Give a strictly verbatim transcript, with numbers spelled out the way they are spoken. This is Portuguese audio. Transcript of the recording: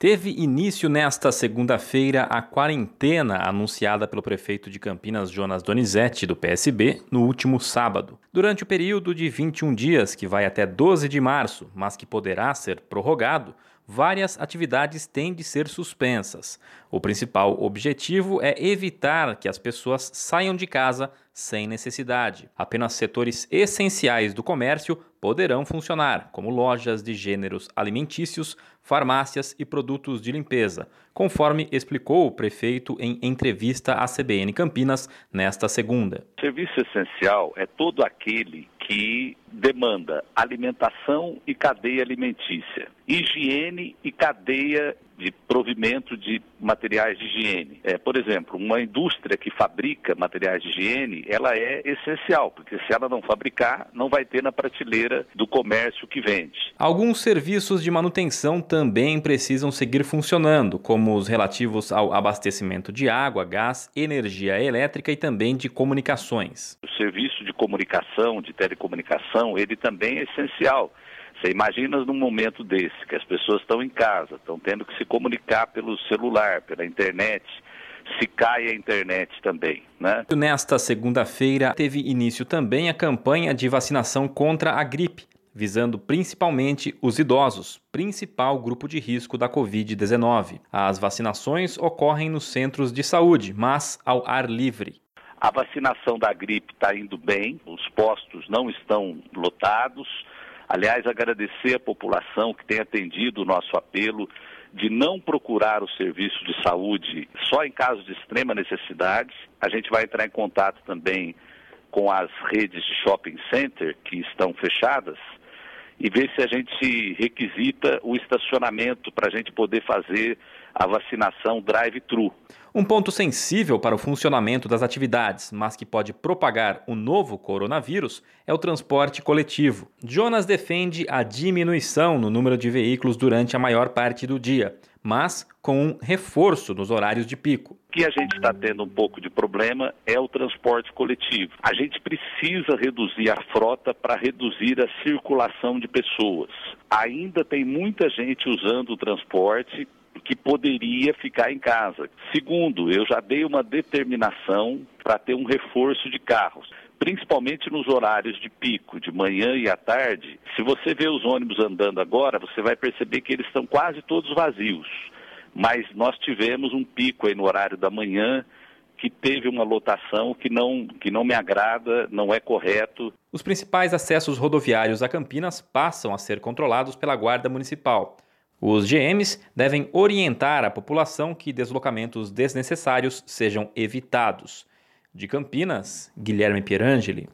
Teve início nesta segunda-feira a quarentena anunciada pelo prefeito de Campinas, Jonas Donizete, do P S B, no último sábado. Durante o período de vinte e um dias, que vai até doze de março, mas que poderá ser prorrogado, várias atividades têm de ser suspensas. O principal objetivo é evitar que as pessoas saiam de casa sem necessidade. Apenas setores essenciais do comércio poderão funcionar, como lojas de gêneros alimentícios, farmácias e produtos de limpeza, conforme explicou o prefeito em entrevista à C B N Campinas nesta segunda. Serviço essencial é todo aquele que demanda alimentação e cadeia alimentícia, higiene e cadeia de provimento de materiais de higiene. É, por exemplo, uma indústria que fabrica materiais de higiene, ela é essencial, porque se ela não fabricar, não vai ter na prateleira do comércio que vende. Alguns serviços de manutenção também precisam seguir funcionando, como os relativos ao abastecimento de água, gás, energia elétrica e também de comunicações. O serviço de comunicação, de telecomunicação, ele também é essencial. Você imagina num momento desse, que as pessoas estão em casa, estão tendo que se comunicar pelo celular, pela internet, se cai a internet também, né? Nesta segunda-feira, teve início também a campanha de vacinação contra a gripe, visando principalmente os idosos, principal grupo de risco da covid dezenove. As vacinações ocorrem nos centros de saúde, mas ao ar livre. A vacinação da gripe está indo bem, os postos não estão lotados. Aliás, agradecer a população que tem atendido o nosso apelo de não procurar o serviço de saúde só em caso de extrema necessidade. A gente vai entrar em contato também com as redes de shopping center que estão fechadas e ver se a gente requisita o estacionamento para a gente poder fazer a vacinação drive-thru. Um ponto sensível para o funcionamento das atividades, mas que pode propagar o novo coronavírus, é o transporte coletivo. Jonas defende a diminuição no número de veículos durante a maior parte do dia, mas com um reforço nos horários de pico. O que a gente está tendo um pouco de problema é o transporte coletivo. A gente precisa reduzir a frota para reduzir a circulação de pessoas. Ainda tem muita gente usando o transporte que poderia ficar em casa. Segundo, eu já dei uma determinação para ter um reforço de carros, principalmente nos horários de pico, de manhã e à tarde. Se você vê os ônibus andando agora, você vai perceber que eles estão quase todos vazios. Mas nós tivemos um pico aí no horário da manhã que teve uma lotação que não, que não me agrada, não é correto. Os principais acessos rodoviários a Campinas passam a ser controlados pela Guarda Municipal. Os G Ms devem orientar a população que deslocamentos desnecessários sejam evitados. De Campinas, Guilherme Pierangeli.